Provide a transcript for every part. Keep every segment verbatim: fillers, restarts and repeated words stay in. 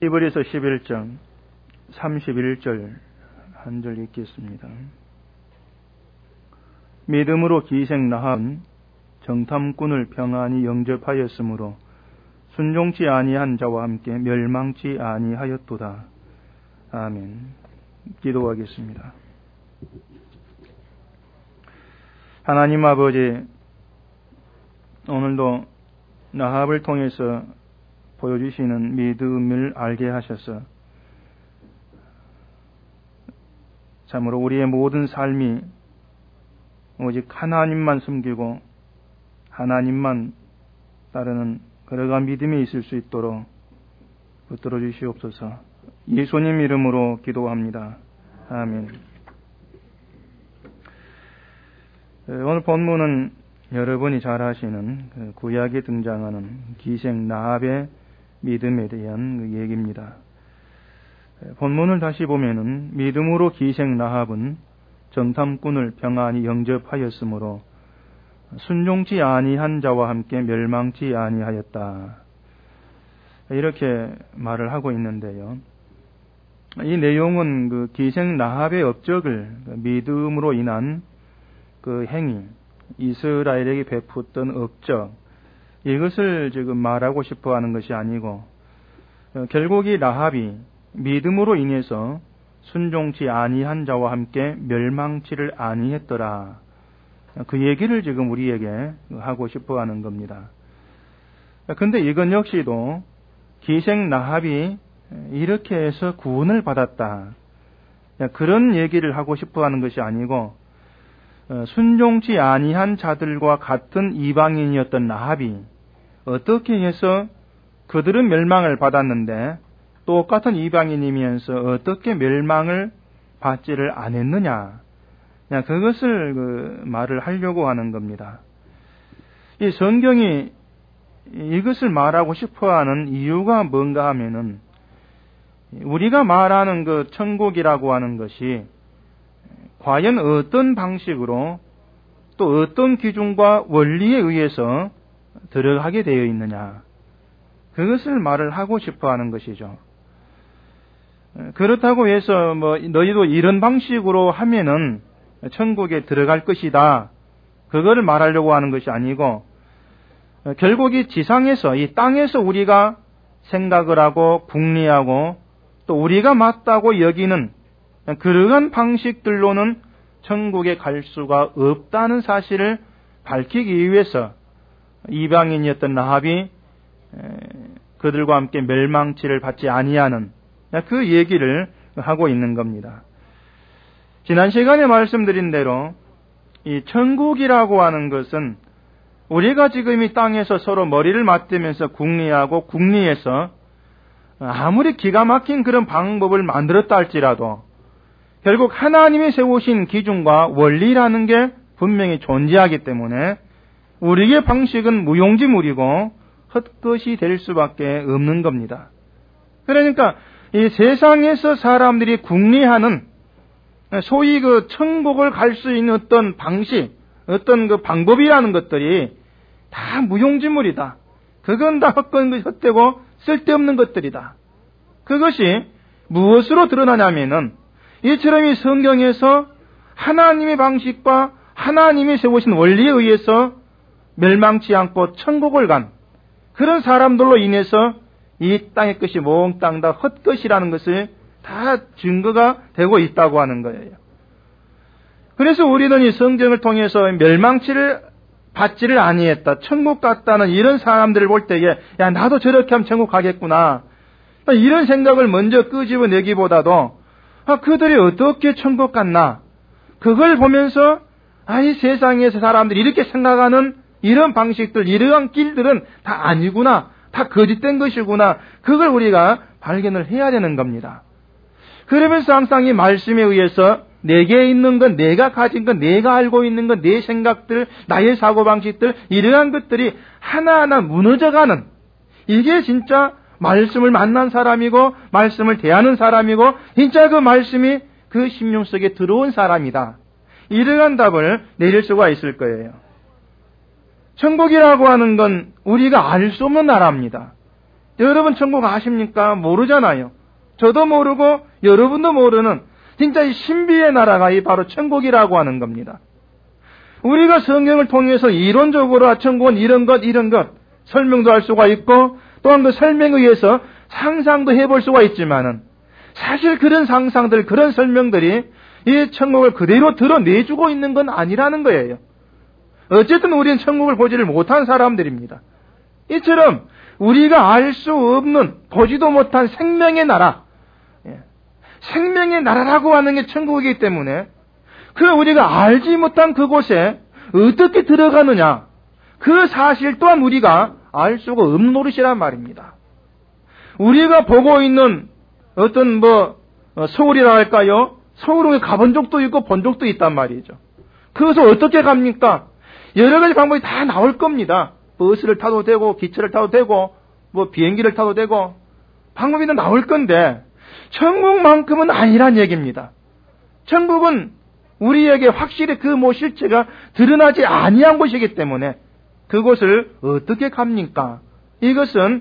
히브리서 십일 장 삼십일 절 한 절 읽겠습니다. 믿음으로 기생 라합은 정탐꾼을 평안히 영접하였으므로 순종치 아니한 자와 함께 멸망치 아니하였도다. 아멘. 기도하겠습니다. 하나님 아버지, 오늘도 라합을 통해서 보여주시는 믿음을 알게 하셔서 참으로 우리의 모든 삶이 오직 하나님만 섬기고 하나님만 따르는 그러한 믿음이 있을 수 있도록 붙들어 주시옵소서. 예수님 이름으로 기도합니다. 아멘. 오늘 본문은 여러분이 잘 아시는 구약에 등장하는 기생 라합의 믿음에 대한 얘기입니다. 본문을 다시 보면은 믿음으로 기생 라합은 정탐꾼을 평안히 영접하였으므로 순종치 아니한 자와 함께 멸망치 아니하였다. 이렇게 말을 하고 있는데요. 이 내용은 그 기생 라합의 업적을 믿음으로 인한 그 행위, 이스라엘에게 베푸었던 업적, 이것을 지금 말하고 싶어 하는 것이 아니고, 결국 이 라합이 믿음으로 인해서 순종치 아니한 자와 함께 멸망치를 아니했더라. 그 얘기를 지금 우리에게 하고 싶어 하는 겁니다. 근데 이건 역시도 기생 라합이 이렇게 해서 구원을 받았다. 그런 얘기를 하고 싶어 하는 것이 아니고, 순종치 아니한 자들과 같은 이방인이었던 라합이 어떻게 해서 그들은 멸망을 받았는데 똑같은 이방인이면서 어떻게 멸망을 받지를 않았느냐, 그것을 그 말을 하려고 하는 겁니다. 이 성경이 이것을 말하고 싶어하는 이유가 뭔가 하면은, 우리가 말하는 그 천국이라고 하는 것이 과연 어떤 방식으로 또 어떤 기준과 원리에 의해서 들어가게 되어 있느냐, 그것을 말을 하고 싶어하는 것이죠. 그렇다고 해서 뭐 너희도 이런 방식으로 하면은 천국에 들어갈 것이다, 그거를 말하려고 하는 것이 아니고, 결국 이 지상에서, 이 땅에서 우리가 생각을 하고 궁리하고 또 우리가 맞다고 여기는 그러한 방식들로는 천국에 갈 수가 없다는 사실을 밝히기 위해서 이방인이었던 라합이 그들과 함께 멸망치를 받지 아니하는 그 얘기를 하고 있는 겁니다. 지난 시간에 말씀드린 대로 이 천국이라고 하는 것은 우리가 지금 이 땅에서 서로 머리를 맞대면서 궁리하고 궁리해서 아무리 기가 막힌 그런 방법을 만들었다 할지라도 결국 하나님이 세우신 기준과 원리라는 게 분명히 존재하기 때문에 우리의 방식은 무용지물이고 헛것이 될 수밖에 없는 겁니다. 그러니까 이 세상에서 사람들이 궁리하는 소위 그 천국을 갈 수 있는 어떤 방식, 어떤 그 방법이라는 것들이 다 무용지물이다. 그건 다 헛건, 헛되고 쓸데없는 것들이다. 그것이 무엇으로 드러나냐면은 이처럼 이 성경에서 하나님의 방식과 하나님이 세우신 원리에 의해서 멸망치 않고 천국을 간 그런 사람들로 인해서 이 땅의 것이 몽땅 다 헛것이라는 것을 다 증거가 되고 있다고 하는 거예요. 그래서 우리는 이 성경을 통해서 멸망치를 받지를 아니했다, 천국 갔다는 이런 사람들을 볼 때에 야 나도 저렇게 하면 천국 가겠구나, 이런 생각을 먼저 끄집어내기보다도 아, 그들이 어떻게 천국 갔나, 그걸 보면서 아, 이 세상에서 사람들이 이렇게 생각하는 이런 방식들, 이러한 길들은 다 아니구나, 다 거짓된 것이구나, 그걸 우리가 발견을 해야 되는 겁니다. 그러면서 항상 이 말씀에 의해서 내게 있는 건, 내가 가진 건, 내가 알고 있는 건, 내 생각들, 나의 사고방식들, 이러한 것들이 하나하나 무너져가는, 이게 진짜 말씀을 만난 사람이고 말씀을 대하는 사람이고 진짜 그 말씀이 그 심령 속에 들어온 사람이다, 이러한 답을 내릴 수가 있을 거예요. 천국이라고 하는 건 우리가 알 수 없는 나라입니다. 여러분 천국 아십니까? 모르잖아요. 저도 모르고 여러분도 모르는 진짜 이 신비의 나라가 이 바로 천국이라고 하는 겁니다. 우리가 성경을 통해서 이론적으로 아, 천국은 이런 것 이런 것 설명도 할 수가 있고 또한 그 설명에 의해서 상상도 해볼 수가 있지만은 사실 그런 상상들 그런 설명들이 이 천국을 그대로 드러내주고 있는 건 아니라는 거예요. 어쨌든 우리는 천국을 보지를 못한 사람들입니다. 이처럼 우리가 알 수 없는 보지도 못한 생명의 나라, 생명의 나라라고 하는 게 천국이기 때문에 그 우리가 알지 못한 그곳에 어떻게 들어가느냐, 그 사실 또한 우리가 알 수가 없는 노릇이란 말입니다. 우리가 보고 있는 어떤 뭐 서울이라 할까요? 서울에 가본 적도 있고 본 적도 있단 말이죠. 그것을 어떻게 갑니까? 여러 가지 방법이 다 나올 겁니다. 버스를 타도 되고 기차를 타도 되고 뭐 비행기를 타도 되고 방법이 다 나올 건데 천국만큼은 아니란 얘기입니다. 천국은 우리에게 확실히 그 뭐 실체가 드러나지 아니한 곳이기 때문에 그곳을 어떻게 갑니까? 이것은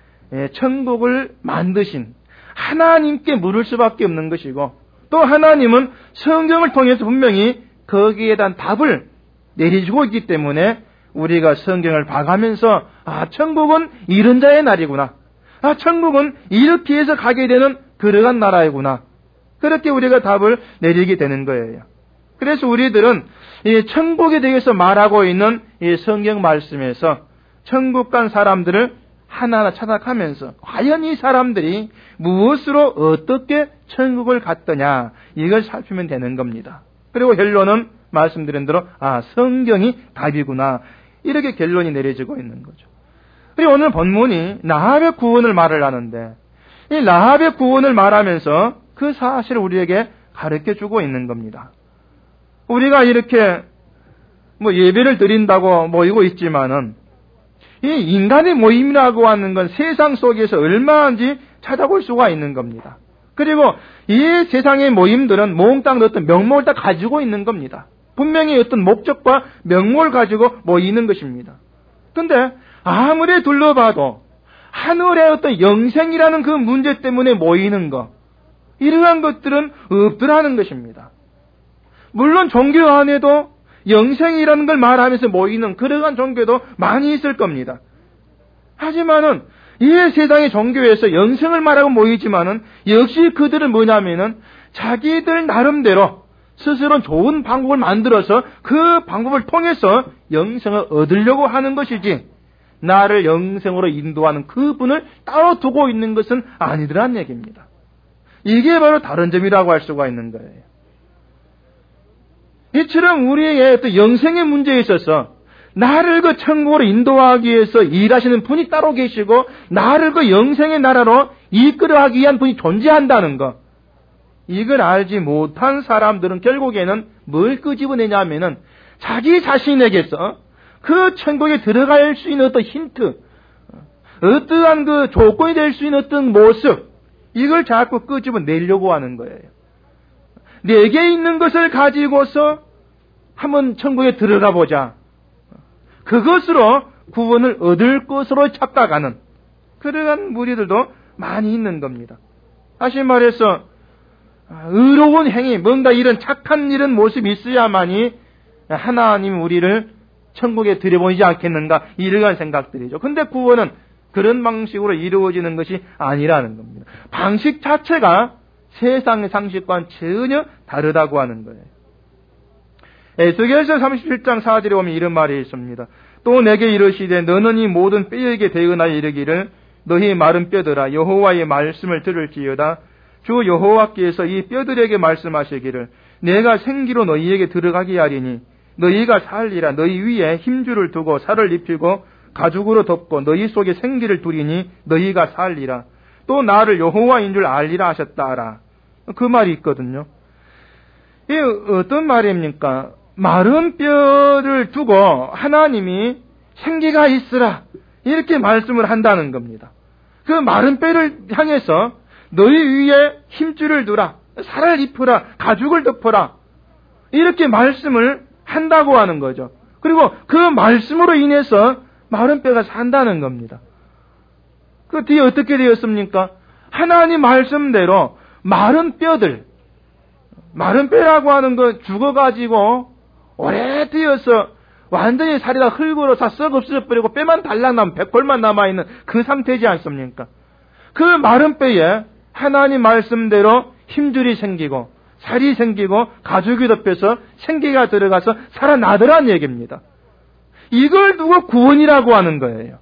천국을 만드신 하나님께 물을 수밖에 없는 것이고 또 하나님은 성경을 통해서 분명히 거기에 대한 답을 내려주고 있기 때문에 우리가 성경을 봐가면서 아 천국은 이런 자의 날이구나. 아 천국은 이렇게 해서 가게 되는 그러한 나라이구나. 그렇게 우리가 답을 내리게 되는 거예요. 그래서 우리들은 이 천국에 대해서 말하고 있는 이 성경 말씀에서 천국 간 사람들을 하나하나 찾아가면서 과연 이 사람들이 무엇으로 어떻게 천국을 갔더냐 이걸 살피면 되는 겁니다. 그리고 결론은 말씀드린 대로 아 성경이 답이구나 이렇게 결론이 내려지고 있는 거죠. 그리고 오늘 본문이 라합의 구원을 말을 하는데 이 라합의 구원을 말하면서 그 사실을 우리에게 가르쳐주고 있는 겁니다. 우리가 이렇게 뭐 예배를 드린다고 모이고 있지만은 이 인간의 모임이라고 하는 건 세상 속에서 얼마인지 찾아볼 수가 있는 겁니다. 그리고 이 세상의 모임들은 몽땅 어떤 명목을 다 가지고 있는 겁니다. 분명히 어떤 목적과 명목을 가지고 모이는 것입니다. 근데 아무리 둘러봐도 하늘의 어떤 영생이라는 그 문제 때문에 모이는 것, 이러한 것들은 없더라는 것입니다. 물론 종교 안에도 영생이라는 걸 말하면서 모이는 그러한 종교도 많이 있을 겁니다. 하지만은 이 세상의 종교에서 영생을 말하고 모이지만은 역시 그들은 뭐냐면은 자기들 나름대로 스스로 좋은 방법을 만들어서 그 방법을 통해서 영생을 얻으려고 하는 것이지 나를 영생으로 인도하는 그분을 따로 두고 있는 것은 아니더란 얘기입니다. 이게 바로 다른 점이라고 할 수가 있는 거예요. 이처럼 우리의 어떤 영생의 문제에 있어서 나를 그 천국으로 인도하기 위해서 일하시는 분이 따로 계시고 나를 그 영생의 나라로 이끌어가기 위한 분이 존재한다는 것, 이걸 알지 못한 사람들은 결국에는 뭘 끄집어내냐면은 자기 자신에게서 그 천국에 들어갈 수 있는 어떤 힌트, 어떠한 그 조건이 될 수 있는 어떤 모습, 이걸 자꾸 끄집어내려고 하는 거예요. 내게 있는 것을 가지고서 한번 천국에 들어가 보자. 그것으로 구원을 얻을 것으로 착각하는 그러한 무리들도 많이 있는 겁니다. 다시 말해서 의로운 행위, 뭔가 이런 착한 이런 모습이 있어야만이 하나님 우리를 천국에 들여보내지 않겠는가 이러한 생각들이죠. 근데 구원은 그런 방식으로 이루어지는 것이 아니라는 겁니다. 방식 자체가 세상의 상식과는 전혀 다르다고 하는 거예요. 에스겔서 삼십칠 장 사 절에 보면 이런 말이 있습니다. 또 내게 이르시되 너는 이 모든 뼈에게 대언하여 이르기를 너희 마른 뼈들아 여호와의 말씀을 들을지어다. 주 여호와께서 이 뼈들에게 말씀하시기를 내가 생기로 너희에게 들어가게 하리니 너희가 살리라. 너희 위에 힘줄을 두고 살을 입히고 가죽으로 덮고 너희 속에 생기를 두리니 너희가 살리라. 또 나를 여호와인 줄 알리라 하셨다라. 그 말이 있거든요. 이 어떤 말입니까? 마른 뼈를 두고 하나님이 생기가 있으라 이렇게 말씀을 한다는 겁니다. 그 마른 뼈를 향해서 너희 위에 힘줄을 두라, 살을 입으라, 가죽을 덮어라 이렇게 말씀을 한다고 하는 거죠. 그리고 그 말씀으로 인해서 마른 뼈가 산다는 겁니다. 그 뒤에 어떻게 되었습니까? 하나님 말씀대로 마른 뼈들, 마른 뼈라고 하는 건 죽어가지고 오래 되어서 완전히 살이 다 흙으로 다 썩 없어져버리고 뼈만 달랑 남은 백골만 남아있는 그 상태지 않습니까? 그 마른 뼈에 하나님 말씀대로 힘줄이 생기고 살이 생기고 가죽이 덮여서 생기가 들어가서 살아나더란 얘기입니다. 이걸 두고 구원이라고 하는 거예요.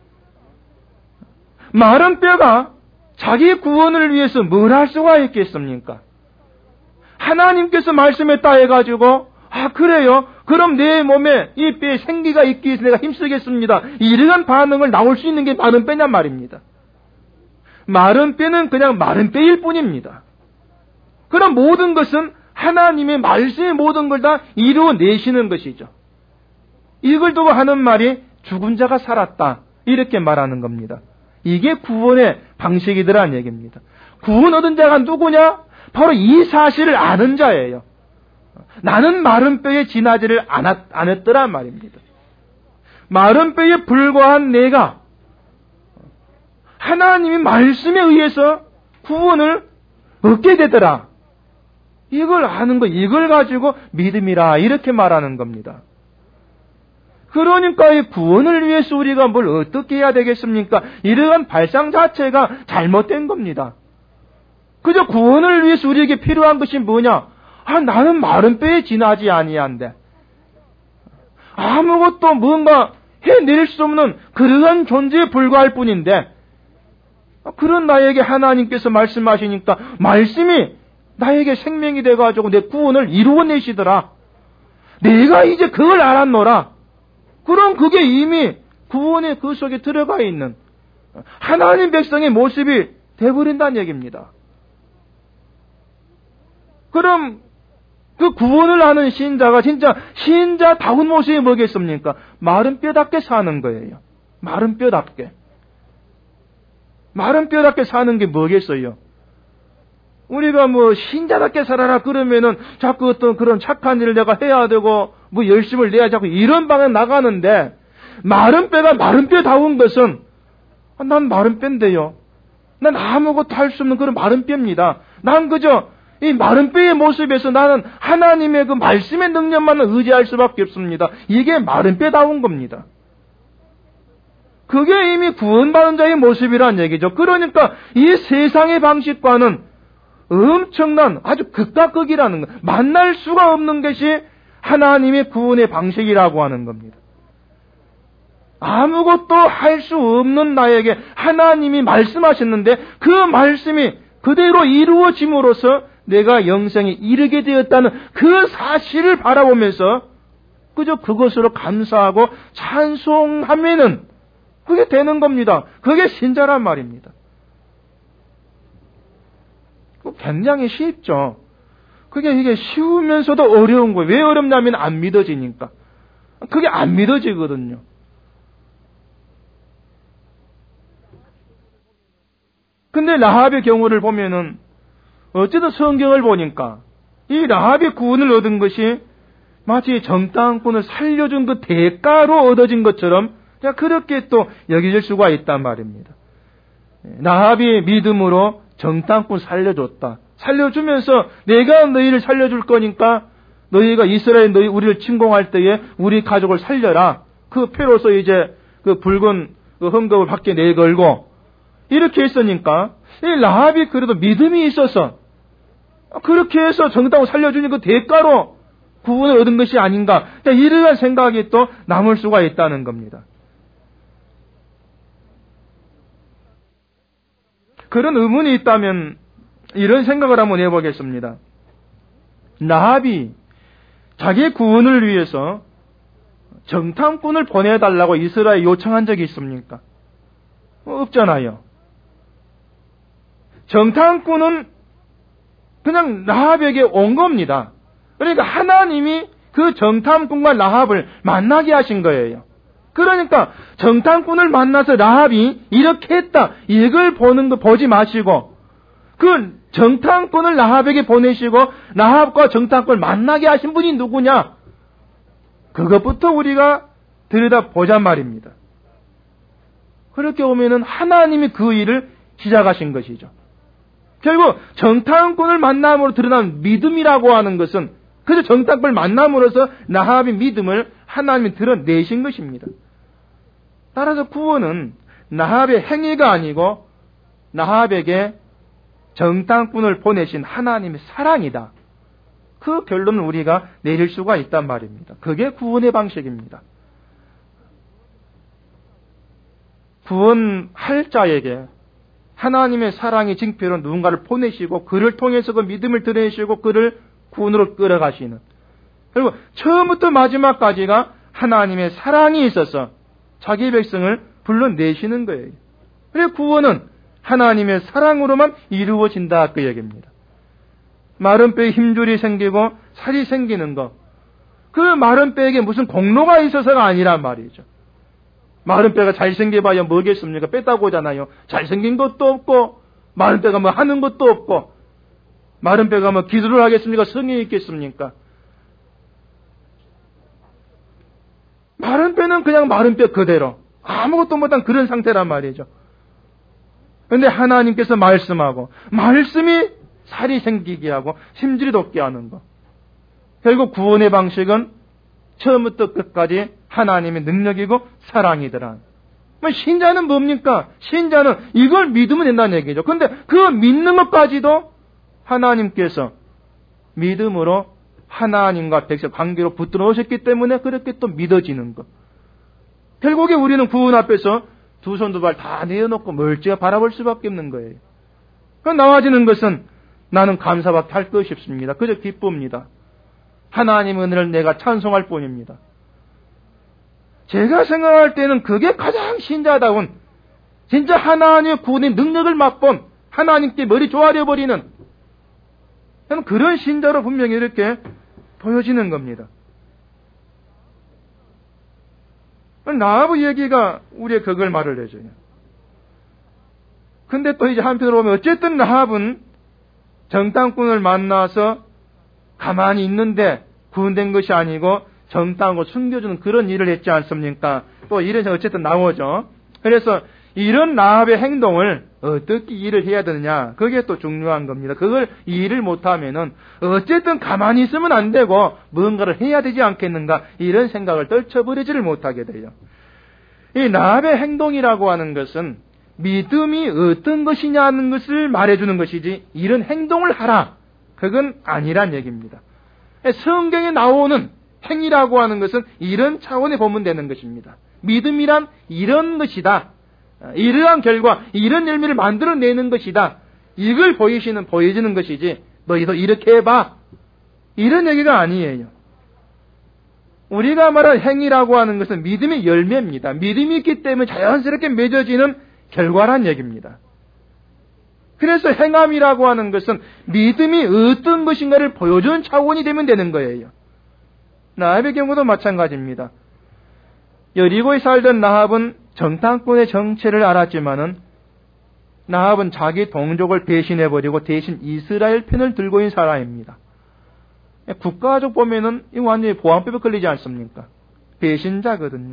마른 뼈가 자기 구원을 위해서 뭘 할 수가 있겠습니까? 하나님께서 말씀했다 해가지고 아 그래요? 그럼 내 몸에 이 뼈에 생기가 있기 위해서 내가 힘쓰겠습니다. 이러한 반응을 나올 수 있는 게 마른 뼈냔 말입니다. 마른 뼈는 그냥 마른 뼈일 뿐입니다. 그럼 모든 것은 하나님의 말씀의 모든 걸 다 이루어내시는 것이죠. 이걸 두고 하는 말이 죽은 자가 살았다 이렇게 말하는 겁니다. 이게 구원의 방식이더란 얘기입니다. 구원 얻은 자가 누구냐? 바로 이 사실을 아는 자예요. 나는 마른 뼈에 지나지를 않았더란 말입니다. 마른 뼈에 불과한 내가 하나님의 말씀에 의해서 구원을 얻게 되더라. 이걸 아는 거, 이걸 가지고 믿음이라 이렇게 말하는 겁니다. 그러니까 이 구원을 위해서 우리가 뭘 어떻게 해야 되겠습니까? 이러한 발상 자체가 잘못된 겁니다. 그저 구원을 위해서 우리에게 필요한 것이 뭐냐? 아, 나는 마른 뼈에 지나지 아니한데. 아무것도 뭔가 해낼 수 없는 그러한 존재에 불과할 뿐인데, 그런 나에게 하나님께서 말씀하시니까 말씀이 나에게 생명이 돼가지고 내 구원을 이루어내시더라. 내가 이제 그걸 알았노라. 그럼 그게 이미 구원의 그 속에 들어가 있는 하나님 백성의 모습이 돼버린다는 얘기입니다. 그럼 그 구원을 아는 신자가 진짜 신자다운 모습이 뭐겠습니까? 마른 뼈답게 사는 거예요. 마른 뼈답게. 마른 뼈답게 사는 게 뭐겠어요? 우리가 뭐 신자답게 살아라 그러면은 자꾸 어떤 그런 착한 일을 내가 해야 되고 뭐 열심을 내야 자꾸 이런 방에 나가는데, 마른 뼈가 마른 뼈다운 것은 아, 난 마른 뼈인데요. 난 아무것도 할 수 없는 그런 마른 뼈입니다. 난 그저 이 마른 뼈의 모습에서 나는 하나님의 그 말씀의 능력만 의지할 수밖에 없습니다. 이게 마른 뼈다운 겁니다. 그게 이미 구원받은 자의 모습이란 얘기죠. 그러니까 이 세상의 방식과는 엄청난 아주 극과 극이라는 것, 만날 수가 없는 것이 하나님의 구원의 방식이라고 하는 겁니다. 아무것도 할 수 없는 나에게 하나님이 말씀하셨는데 그 말씀이 그대로 이루어짐으로써 내가 영생에 이르게 되었다는 그 사실을 바라보면서 그저 그것으로 감사하고 찬송하면은 그게 되는 겁니다. 그게 신자란 말입니다. 굉장히 쉽죠. 그게 이게 쉬우면서도 어려운 거예요. 왜 어렵냐면 안 믿어지니까. 그게 안 믿어지거든요. 근데 라합의 경우를 보면은 어쨌든 성경을 보니까 이 라합의 구원을 얻은 것이 마치 정탐꾼을 살려준 그 대가로 얻어진 것처럼 그렇게 또 여겨질 수가 있단 말입니다. 라합이 믿음으로 정탐꾼 살려줬다. 살려주면서 내가 너희를 살려줄 거니까 너희가 이스라엘 너희 우리를 침공할 때에 우리 가족을 살려라. 그 표로서 이제 그 붉은 그 헝겊을 밖에 내걸고 이렇게 했으니까 이 라합이 그래도 믿음이 있어서 그렇게 해서 정탐꾼 살려주니 그 대가로 구원을 얻은 것이 아닌가. 이러한 생각이 또 남을 수가 있다는 겁니다. 그런 의문이 있다면 이런 생각을 한번 해보겠습니다. 라합이 자기 구원을 위해서 정탐꾼을 보내달라고 이스라엘에 요청한 적이 있습니까? 없잖아요. 정탐꾼은 그냥 라합에게 온 겁니다. 그러니까 하나님이 그 정탐꾼과 라합을 만나게 하신 거예요. 그러니까 정탐꾼을 만나서 라합이 이렇게 했다. 이걸 보는 거 보지 마시고 그 정탐꾼을 라합에게 보내시고 라합과 정탐꾼을 만나게 하신 분이 누구냐? 그것부터 우리가 들여다보자 말입니다. 그렇게 오면은 하나님이 그 일을 시작하신 것이죠. 결국 정탐꾼을 만남으로 드러난 믿음이라고 하는 것은 그저 정탐꾼을 만남으로써 라합의 믿음을 하나님이 드러내신 것입니다. 따라서 구원은 라합의 행위가 아니고 라합에게 정탐꾼을 보내신 하나님의 사랑이다. 그 결론을 우리가 내릴 수가 있단 말입니다. 그게 구원의 방식입니다. 구원할 자에게 하나님의 사랑의 징표로 누군가를 보내시고 그를 통해서 그 믿음을 드러내시고 그를 구원으로 끌어가시는, 그리고 처음부터 마지막까지가 하나님의 사랑이 있어서 자기 백성을 불러내시는 거예요. 그래서 구원은 하나님의 사랑으로만 이루어진다 그 얘기입니다. 마른 뼈에 힘줄이 생기고 살이 생기는 것, 그 마른 뼈에게 무슨 공로가 있어서가 아니란 말이죠. 마른 뼈가 잘생겨봐야 뭐겠습니까? 뺐다고 하잖아요. 잘생긴 것도 없고 마른 뼈가 뭐 하는 것도 없고, 마른 뼈가 뭐 기도를 하겠습니까? 성이 있겠습니까? 마른 뼈는 그냥 마른 뼈 그대로 아무것도 못한 그런 상태란 말이죠. 그런데 하나님께서 말씀하고 말씀이 살이 생기게 하고 심줄이 돋게 하는 것. 결국 구원의 방식은 처음부터 끝까지 하나님의 능력이고 사랑이더라. 신자는 뭡니까? 신자는 이걸 믿으면 된다는 얘기죠. 그런데 그 믿는 것까지도 하나님께서 믿음으로 하나님과 백성 관계로 붙들어 놓으셨기 때문에 그렇게 또 믿어지는 것. 결국에 우리는 구원 앞에서 두 손 두 발 다 내어놓고 멀찌가 바라볼 수밖에 없는 거예요. 그 나와지는 것은 나는 감사밖에 할 것이 없습니다. 그저 기쁩니다. 하나님의 은혜를 내가 찬송할 뿐입니다. 제가 생각할 때는 그게 가장 신자다운, 진짜 하나님의 구원의 능력을 맛본, 하나님께 머리 조아려버리는 그런 신자로 분명히 이렇게 보여지는 겁니다. 라합의 얘기가 우리의 그걸 말을 해줘요. 근데 또 이제 한편으로 보면 어쨌든 라합은 정탐꾼을 만나서 가만히 있는데 구원된 것이 아니고 정탐하고 숨겨주는 그런 일을 했지 않습니까? 또 이래서 어쨌든 나오죠. 그래서 이런 라합의 행동을 어떻게 일을 해야 되느냐, 그게 또 중요한 겁니다. 그걸 일을 못하면은 어쨌든 가만히 있으면 안 되고 뭔가를 해야 되지 않겠는가, 이런 생각을 떨쳐버리지를 못하게 돼요. 이 라합의 행동이라고 하는 것은 믿음이 어떤 것이냐는 것을 말해주는 것이지 이런 행동을 하라, 그건 아니란 얘기입니다. 성경에 나오는 행위라고 하는 것은 이런 차원에 보면 되는 것입니다. 믿음이란 이런 것이다, 이러한 결과, 이런 열매를 만들어내는 것이다, 이걸 보이시는, 보여주는 것이지 너희도 이렇게 해봐, 이런 얘기가 아니에요. 우리가 말한 행위라고 하는 것은 믿음의 열매입니다. 믿음이 있기 때문에 자연스럽게 맺어지는 결과란 얘기입니다. 그래서 행함이라고 하는 것은 믿음이 어떤 것인가를 보여주는 차원이 되면 되는 거예요. 라합의 경우도 마찬가지입니다. 여리고에 살던 라합은 정탐꾼의 정체를 알았지만은 라합은 자기 동족을 배신해버리고 대신 이스라엘 편을 들고 있는 사람입니다. 국가적 보면은 이 완전히 보안법에 걸리지 않습니까? 배신자거든요.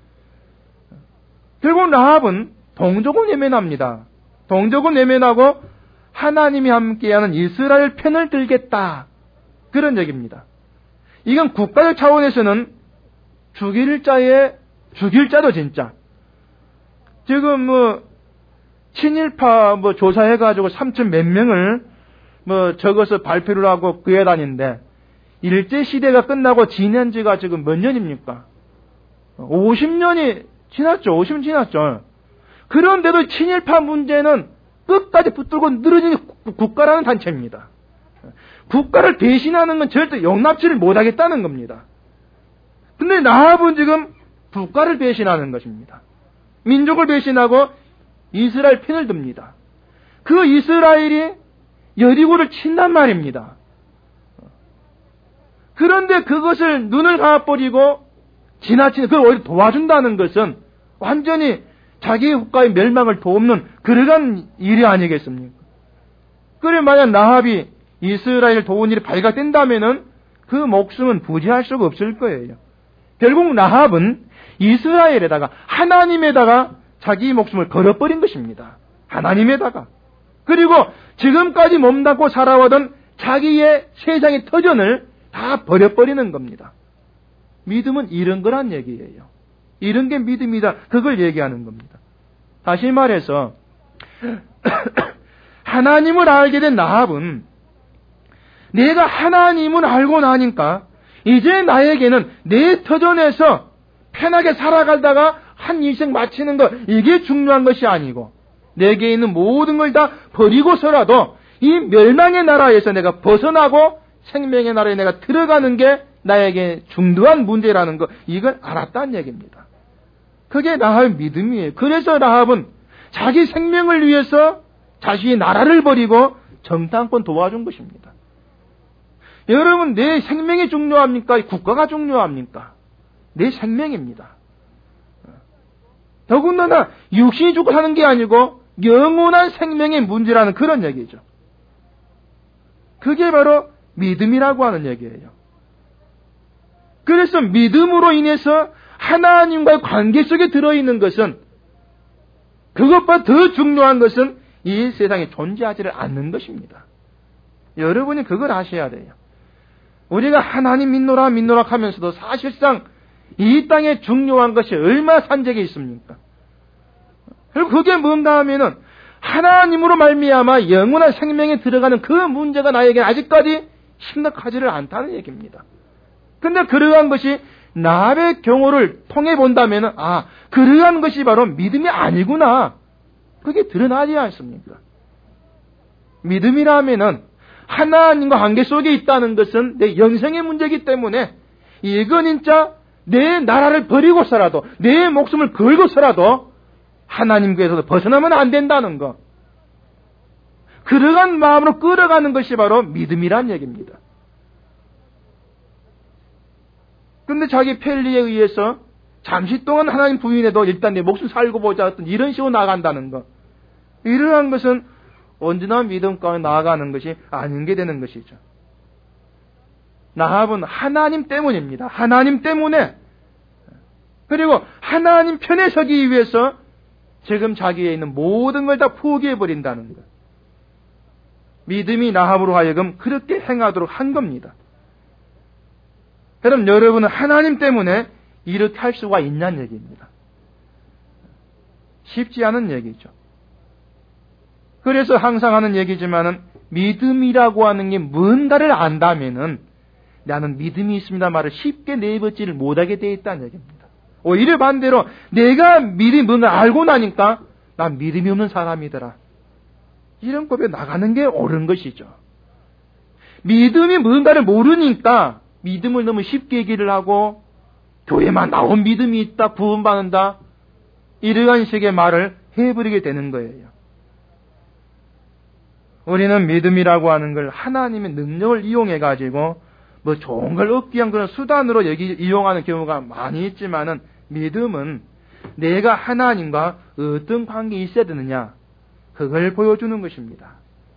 결국 라합은 동족은 외면합니다. 동족은 외면하고 하나님이 함께하는 이스라엘 편을 들겠다, 그런 얘기입니다. 이건 국가적 차원에서는 죽일 자의 죽일 자도 진짜. 지금 뭐 친일파 뭐 조사해가지고 삼천 몇 명을 뭐 적어서 발표를 하고 구해 다니는데 일제 시대가 끝나고 지난 지가 지금 몇 년입니까? 오십 년이 지났죠. 오십 년 지났죠. 그런데도 친일파 문제는 끝까지 붙들고 늘어지는 국가라는 단체입니다. 국가를 대신하는 건 절대 용납치를 못하겠다는 겁니다. 근데 라합은 지금 국가를 배신하는 것입니다. 민족을 배신하고 이스라엘 편을 듭니다. 그 이스라엘이 여리고를 친단 말입니다. 그런데 그것을 눈을 감아버리고 지나치는, 그걸 오히려 도와준다는 것은 완전히 자기 국가의 멸망을 돕는 그러한 일이 아니겠습니까? 그래 만약 라합이 이스라엘을 도운 일이 발각된다면은 그 목숨은 부지할 수가 없을 거예요. 결국 라합은 이스라엘에다가 하나님에다가 자기 목숨을 걸어버린 것입니다. 하나님에다가. 그리고 지금까지 몸담고 살아오던 자기의 세상의 터전을 다 버려버리는 겁니다. 믿음은 이런 거란 얘기예요. 이런 게 믿음이다. 그걸 얘기하는 겁니다. 다시 말해서 하나님을 알게 된 라합은 내가 하나님을 알고 나니까 이제 나에게는 내 터전에서 편하게 살아가다가 한 인생 마치는 것, 이게 중요한 것이 아니고 내게 있는 모든 걸 다 버리고서라도 이 멸망의 나라에서 내가 벗어나고 생명의 나라에 내가 들어가는 게 나에게 중요한 문제라는 것, 이걸 알았다는 얘기입니다. 그게 라합의 믿음이에요. 그래서 라합은 자기 생명을 위해서 자신의 나라를 버리고 정탐꾼 도와준 것입니다. 여러분, 내 생명이 중요합니까? 국가가 중요합니까? 내 생명입니다. 더군다나 육신이 죽고 사는 게 아니고 영원한 생명의 문제라는 그런 얘기죠. 그게 바로 믿음이라고 하는 얘기예요. 그래서 믿음으로 인해서 하나님과의 관계 속에 들어있는 것은, 그것보다 더 중요한 것은 이 세상에 존재하지를 않는 것입니다. 여러분이 그걸 아셔야 돼요. 우리가 하나님 믿노라 믿노라 하면서도 사실상 이 땅에 중요한 것이 얼마나 산적에 있습니까? 그리고 그게 뭔가 하면은 하나님으로 말미암아 영원한 생명에 들어가는 그 문제가 나에게 아직까지 심각하지를 않다는 얘기입니다. 근데 그러한 것이 라합의 경우를 통해 본다면, 아, 그러한 것이 바로 믿음이 아니구나, 그게 드러나지 않습니까? 믿음이라면은 하나님과 관계 속에 있다는 것은 내 영생의 문제이기 때문에 이건 진짜 내 나라를 버리고서라도 내 목숨을 걸고서라도 하나님께서도 벗어나면 안 된다는 것, 그러한 마음으로 끌어가는 것이 바로 믿음이란 얘기입니다. 근데 자기 편리에 의해서 잠시 동안 하나님 부인해도 일단 내 목숨 살고 보자 어떤 이런 식으로 나간다는 것, 이러한 것은 언제나 믿음 가운데 나아가는 것이 아닌 게 되는 것이죠. 라합은 하나님 때문입니다. 하나님 때문에, 그리고 하나님 편에 서기 위해서 지금 자기에 있는 모든 걸 다 포기해버린다는 것, 믿음이 라합으로 하여금 그렇게 행하도록 한 겁니다. 그럼 여러분은 하나님 때문에 이렇게 할 수가 있냐는 얘기입니다. 쉽지 않은 얘기죠. 그래서 항상 하는 얘기지만은 믿음이라고 하는 게 뭔가를 안다면은 나는 믿음이 있습니다 말을 쉽게 내뱉지를 못하게 되어 있다는 얘기입니다. 오히려 반대로 내가 미리 뭔가 알고 나니까 난 믿음이 없는 사람이더라, 이런 법에 나가는 게 옳은 것이죠. 믿음이 뭔가를 모르니까 믿음을 너무 쉽게 얘기를 하고 교회만 나온 믿음이 있다, 구원받는다, 이러한 식의 말을 해버리게 되는 거예요. 우리는 믿음이라고 하는 걸 하나님의 능력을 이용해가지고 뭐 좋은 걸 얻기 위한 그런 수단으로 여기 이용하는 경우가 많이 있지만은, 믿음은 내가 하나님과 어떤 관계에 있어야 되느냐, 그걸 보여주는 것입니다.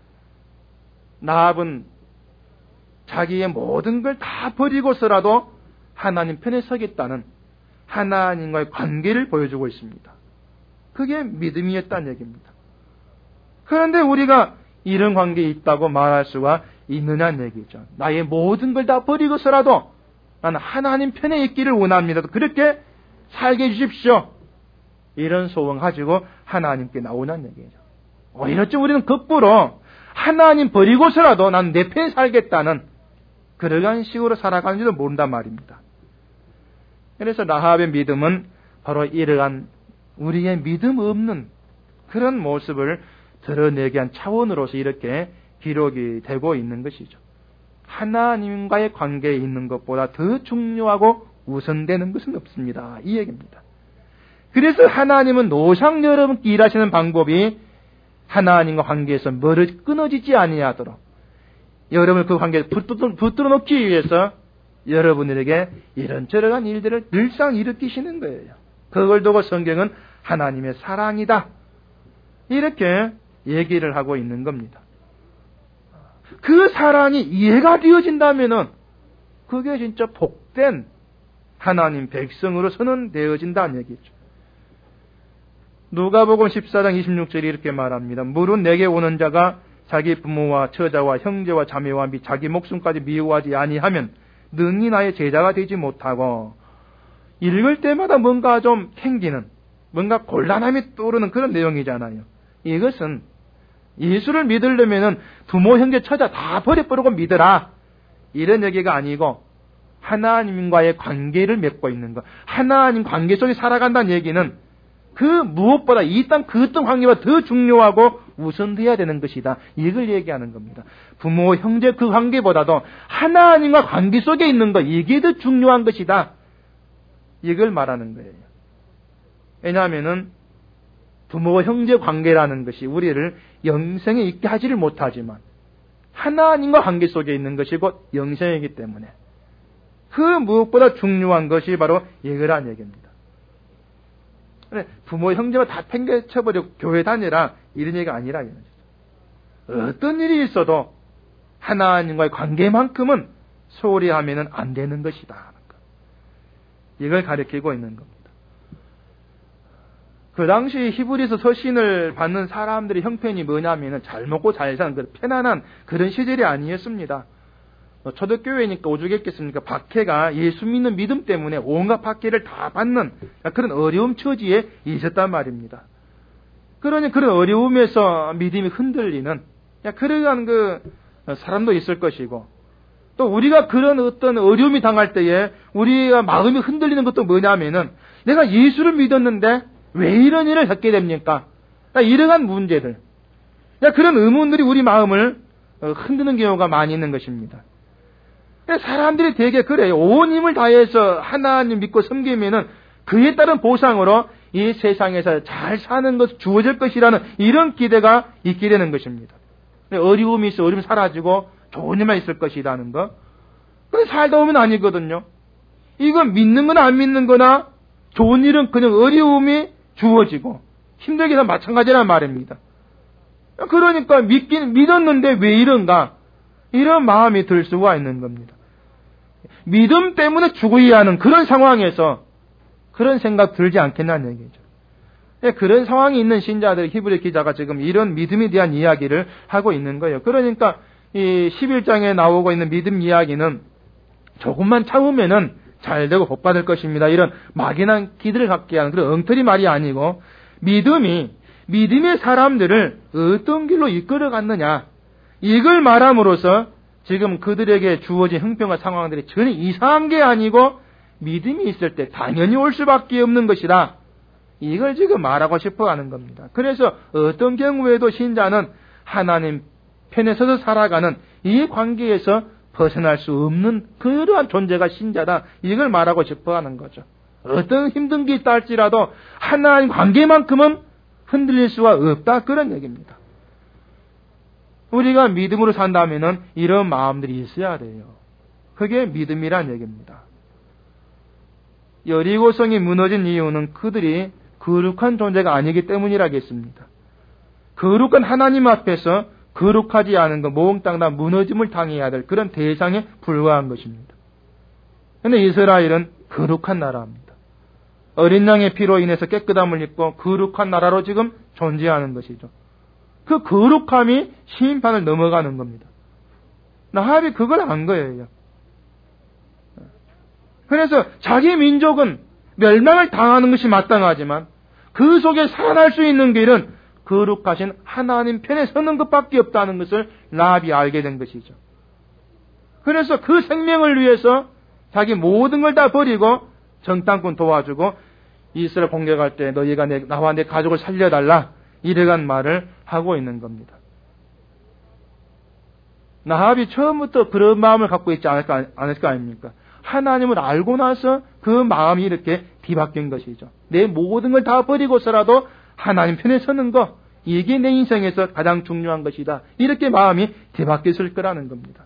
라합은 자기의 모든 걸 다 버리고서라도 하나님 편에 서겠다는 하나님과의 관계를 보여주고 있습니다. 그게 믿음이었다는 얘기입니다. 그런데 우리가 이런 관계에 있다고 말할 수가 있느냐는 얘기죠. 나의 모든 걸 다 버리고서라도 나는 하나님 편에 있기를 원합니다, 그렇게 살게 해주십시오, 이런 소원 가지고 하나님께 나오냐는 얘기죠. 오히려 좀 우리는 거꾸로 하나님 버리고서라도 난 내 편에 살겠다는 그러한 식으로 살아가는지도 모른단 말입니다. 그래서 라합의 믿음은 바로 이러한 우리의 믿음 없는 그런 모습을 드러내게 한 차원으로서 이렇게 기록이 되고 있는 것이죠. 하나님과의 관계에 있는 것보다 더 중요하고 우선되는 것은 없습니다, 이 얘기입니다. 그래서 하나님은 노상 여러분께 일하시는 방법이 하나님과 관계에서 멀어 끊어지지 아니하도록 여러분을 그 관계에 붙들어, 붙들어 놓기 위해서 여러분들에게 이런저런 일들을 늘상 일으키시는 거예요. 그걸 두고 성경은 하나님의 사랑이다, 이렇게 얘기를 하고 있는 겁니다. 그 사랑이 이해가 되어진다면은 그게 진짜 복된 하나님 백성으로서는 되어진다는 얘기죠. 누가복음 십사 장 이십육 절이 이렇게 말합니다. 무릇 내게 오는 자가 자기 부모와 처자와 형제와 자매와 및 자기 목숨까지 미워하지 아니하면 능히 나의 제자가 되지 못하고, 읽을 때마다 뭔가 좀 캥기는, 뭔가 곤란함이 떠오르는 그런 내용이잖아요. 이것은 예수를 믿으려면 부모, 형제, 처자 다 버려버리고 믿으라, 이런 얘기가 아니고 하나님과의 관계를 맺고 있는 것, 하나님 관계 속에 살아간다는 얘기는 그 무엇보다 이 땅 그 어떤 관계가 더 중요하고 우선돼야 되는 것이다, 이걸 얘기하는 겁니다. 부모, 형제 그 관계보다도 하나님과 관계 속에 있는 것, 이게 더 중요한 것이다, 이걸 말하는 거예요. 왜냐하면은 부모, 형제 관계라는 것이 우리를 영생에 있게 하지를 못하지만 하나님과 관계 속에 있는 것이 곧 영생이기 때문에 그 무엇보다 중요한 것이 바로 이거란 얘기입니다. 부모, 형제가 다 팽개쳐버리고 교회 다니라, 이런 얘기가 아니라 이거죠. 어떤 일이 있어도 하나님과의 관계만큼은 소홀히 하면은 안 되는 것이다, 이걸 가리키고 있는 겁니다. 그 당시 히브리서 서신을 받는 사람들의 형편이 뭐냐면은 잘 먹고 잘 사는 그런 편안한 그런 시절이 아니었습니다. 초대교회니까 오죽했겠습니까? 박해가 예수 믿는 믿음 때문에 온갖 박해를 다 받는 그런 어려움 처지에 있었단 말입니다. 그러니 그런 어려움에서 믿음이 흔들리는 그러한 그 사람도 있을 것이고, 또 우리가 그런 어떤 어려움이 당할 때에 우리가 마음이 흔들리는 것도 뭐냐면은 내가 예수를 믿었는데 왜 이런 일을 겪게 됩니까? 이러한 문제들, 그런 의문들이 우리 마음을 흔드는 경우가 많이 있는 것입니다. 사람들이 되게 그래요. 온 힘을 다해서 하나님 믿고 섬기면은 그에 따른 보상으로 이 세상에서 잘 사는 것 주어질 것이라는 이런 기대가 있게 되는 것입니다. 어려움이 있어 어려움이 사라지고 좋은 일만 있을 것이라는 거. 그런데 살다 보면 아니거든요. 이건 믿는 거나 안 믿는 거나 좋은 일은 그냥 어려움이 주어지고 힘들게 다 마찬가지란 말입니다. 그러니까 믿긴 믿었는데 왜 이런가, 이런 마음이 들 수가 있는 겁니다. 믿음 때문에 죽어야 하는 그런 상황에서 그런 생각 들지 않겠냐는 얘기죠. 그런 상황이 있는 신자들, 히브리 기자가 지금 이런 믿음에 대한 이야기를 하고 있는 거예요. 그러니까 이 십일 장에 나오고 있는 믿음 이야기는 조금만 참으면은 잘 되고 복 받을 것입니다, 이런 막연한 기대를 갖게 하는 그런 엉터리 말이 아니고, 믿음이 믿음의 사람들을 어떤 길로 이끌어 갔느냐, 이걸 말함으로써 지금 그들에게 주어진 형편과 상황들이 전혀 이상한 게 아니고 믿음이 있을 때 당연히 올 수밖에 없는 것이다, 이걸 지금 말하고 싶어 하는 겁니다. 그래서 어떤 경우에도 신자는 하나님 편에 서서 살아가는 이 관계에서 벗어날 수 없는 그러한 존재가 신자다, 이걸 말하고 싶어 하는 거죠. 어떤 힘든 게 있다 할지라도 하나님 관계만큼은 흔들릴 수가 없다, 그런 얘기입니다. 우리가 믿음으로 산다면은 이런 마음들이 있어야 돼요. 그게 믿음이란 얘기입니다. 여리고성이 무너진 이유는 그들이 거룩한 존재가 아니기 때문이라겠습니다. 거룩한 하나님 앞에서 거룩하지 않은 것, 몽땅 다 무너짐을 당해야 될 그런 대상에 불과한 것입니다. 그런데 이스라엘은 거룩한 나라입니다. 어린 양의 피로 인해서 깨끗함을 입고 거룩한 나라로 지금 존재하는 것이죠. 그 거룩함이 심판을 넘어가는 겁니다. 나합이 그걸 안 거예요. 그래서 자기 민족은 멸망을 당하는 것이 마땅하지만 그 속에 살아날 수 있는 길은 거룩하신 하나님 편에 서는 것밖에 없다는 것을 라합이 알게 된 것이죠. 그래서 그 생명을 위해서 자기 모든 걸 다 버리고 정탐꾼 도와주고 이스라엘 공격할 때 너희가 내, 나와 내 가족을 살려달라, 이래간 말을 하고 있는 겁니다. 나합이 처음부터 그런 마음을 갖고 있지 않을까, 않을 거 아닙니까? 하나님을 알고 나서 그 마음이 이렇게 뒤바뀐 것이죠. 내 모든 걸 다 버리고서라도 하나님 편에 서는 것, 이게 내 인생에서 가장 중요한 것이다, 이렇게 마음이 뒤바뀌었을 거라는 겁니다.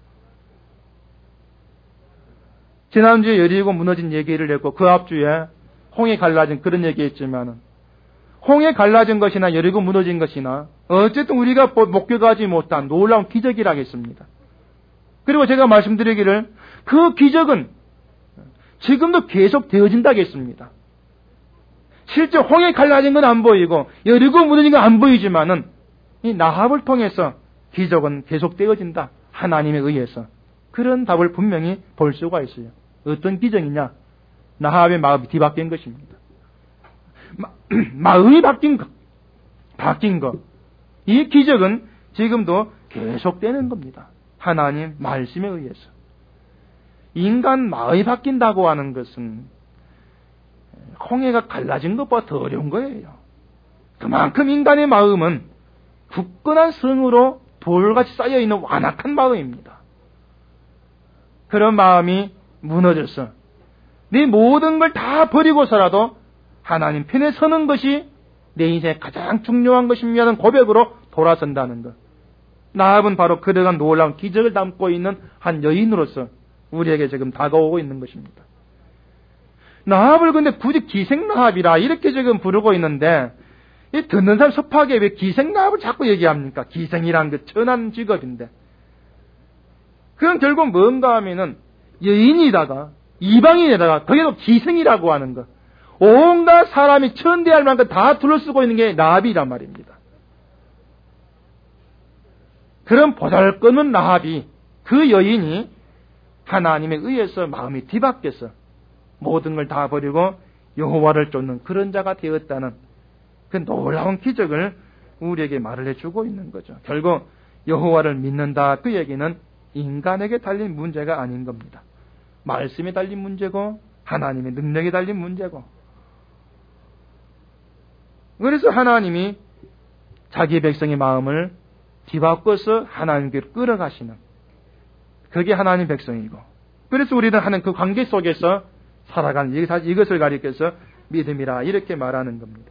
지난주에 여리고 무너진 얘기를 했고 그 앞주에 홍해 갈라진 그런 얘기했지만은, 홍해 갈라진 것이나 여리고 무너진 것이나 어쨌든 우리가 목격하지 못한 놀라운 기적이라겠습니다. 그리고 제가 말씀드리기를 그 기적은 지금도 계속 되어진다겠습니다. 실제 홍해 갈라진 건 안 보이고 여리고 무너진 건 안 보이지만은 이 나합을 통해서 기적은 계속되어진다. 하나님에 의해서. 그런 답을 분명히 볼 수가 있어요. 어떤 기적이냐? 나합의 마음이 뒤바뀐 것입니다. 마, 마음이 바뀐 것. 바뀐 것. 이 기적은 지금도 계속되는 겁니다. 하나님 말씀에 의해서. 인간 마음이 바뀐다고 하는 것은 홍해가 갈라진 것보다 더 어려운 거예요. 그만큼 인간의 마음은 굳건한 성으로 돌같이 쌓여있는 완악한 마음입니다. 그런 마음이 무너져서 내 모든 걸 다 버리고서라도 하나님 편에 서는 것이 내 인생의 가장 중요한 것입니다는 고백으로 돌아선다는 것. 나합은 바로 그러한 놀라운 기적을 담고 있는 한 여인으로서 우리에게 지금 다가오고 있는 것입니다. 나합을 근데 굳이 기생나합이라 이렇게 지금 부르고 있는데, 이 듣는 사람 섭하게 왜 기생나합을 자꾸 얘기합니까? 기생이란 그 천한 직업인데. 그건 결국 뭔가 하면은 여인이다가 이방인에다가 거기도 기생이라고 하는 것. 온갖 사람이 천대할 만큼 다 둘러쓰고 있는 게 나합이란 말입니다. 그런 보잘것없는 나합이, 그 여인이 하나님에 의해서 마음이 뒤바뀌어서 모든 걸 다 버리고 여호와를 쫓는 그런 자가 되었다는 그 놀라운 기적을 우리에게 말을 해주고 있는 거죠. 결국 여호와를 믿는다, 그 얘기는 인간에게 달린 문제가 아닌 겁니다. 말씀에 달린 문제고 하나님의 능력에 달린 문제고. 그래서 하나님이 자기 백성의 마음을 뒤바꿔서 하나님께로 끌어가시는, 그게 하나님 백성이고, 그래서 우리는 하는 그 관계 속에서 살아가는, 이것을 가리켜서 믿음이라 이렇게 말하는 겁니다.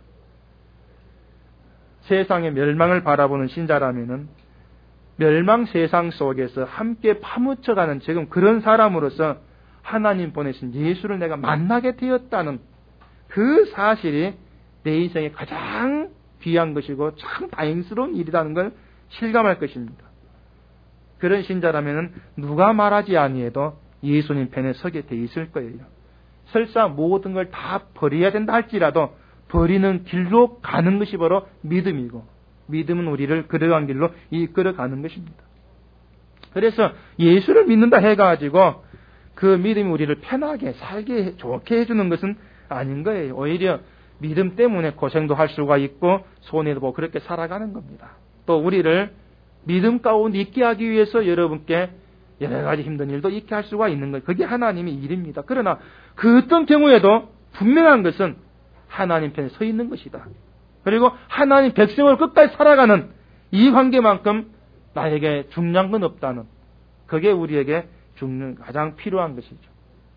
세상의 멸망을 바라보는 신자라면은 멸망 세상 속에서 함께 파묻혀가는 지금 그런 사람으로서 하나님 보내신 예수를 내가 만나게 되었다는 그 사실이 내 인생의 가장 귀한 것이고 참 다행스러운 일이라는 걸 실감할 것입니다. 그런 신자라면 누가 말하지 아니해도 예수님 편에 서게 돼 있을 거예요. 설사 모든 걸 다 버려야 된다 할지라도 버리는 길로 가는 것이 바로 믿음이고, 믿음은 우리를 그러한 길로 이끌어가는 것입니다. 그래서 예수를 믿는다 해가지고 그 믿음이 우리를 편하게 살게 좋게 해주는 것은 아닌 거예요. 오히려 믿음 때문에 고생도 할 수가 있고 손해도 보고 그렇게 살아가는 겁니다. 또 우리를 믿음 가운데 있게 하기 위해서 여러분께 여러 가지 힘든 일도 있게 할 수가 있는 거예요. 그게 하나님의 일입니다. 그러나 그 어떤 경우에도 분명한 것은 하나님 편에 서 있는 것이다. 그리고 하나님 백성을 끝까지 살아가는 이 관계만큼 나에게 중요한 건 없다는, 그게 우리에게 중요한, 가장 필요한 것이죠.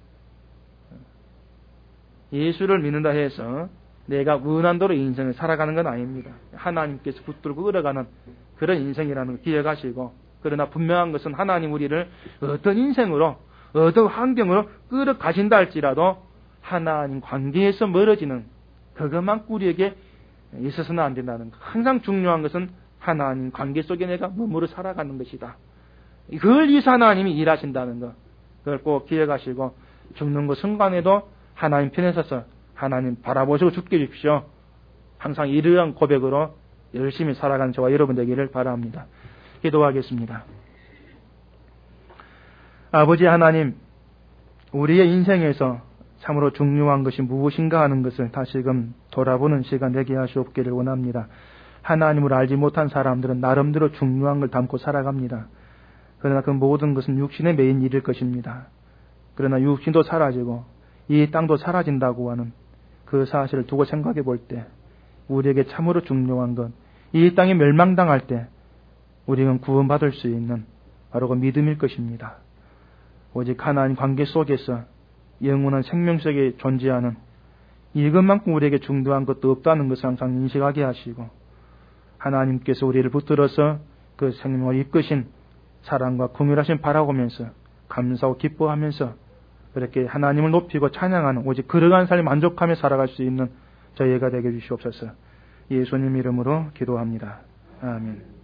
예수를 믿는다 해서 내가 무난도로 인생을 살아가는 건 아닙니다. 하나님께서 붙들고 끌어가는 그런 인생이라는 걸 기억하시고, 그러나 분명한 것은 하나님 우리를 어떤 인생으로 어떤 환경으로 끌어가신다 할지라도 하나님 관계에서 멀어지는 그것만 우리에게 있어서는 안 된다는 것. 항상 중요한 것은 하나님 관계 속에 내가 머무르 살아가는 것이다. 그걸 위해서 하나님이 일하신다는 것. 그걸 꼭 기억하시고 죽는 것 순간에도 하나님 편에 서서 하나님 바라보시고 죽게 해주십시오. 항상 이러한 고백으로 열심히 살아가는 저와 여러분 되기를 바랍니다. 기도하겠습니다. 아버지 하나님, 우리의 인생에서 참으로 중요한 것이 무엇인가 하는 것을 다시금 돌아보는 시간 되게 하시옵기를 원합니다. 하나님을 알지 못한 사람들은 나름대로 중요한 걸 담고 살아갑니다. 그러나 그 모든 것은 육신의 메인 일일 것입니다. 그러나 육신도 사라지고 이 땅도 사라진다고 하는 그 사실을 두고 생각해 볼 때 우리에게 참으로 중요한 것, 이 땅이 멸망당할 때 우리는 구원받을 수 있는 바로 그 믿음일 것입니다. 오직 하나님 관계 속에서 영원한 생명 속에 존재하는 이것만큼 우리에게 중요한 것도 없다는 것을 항상 인식하게 하시고, 하나님께서 우리를 붙들어서 그 생명을 이끄신 사랑과 긍휼하심 바라보면서 감사하고 기뻐하면서 그렇게 하나님을 높이고 찬양하는 오직 그러한 삶을 만족하며 살아갈 수 있는 저희가 되게 해주시옵소서. 예수님 이름으로 기도합니다. 아멘.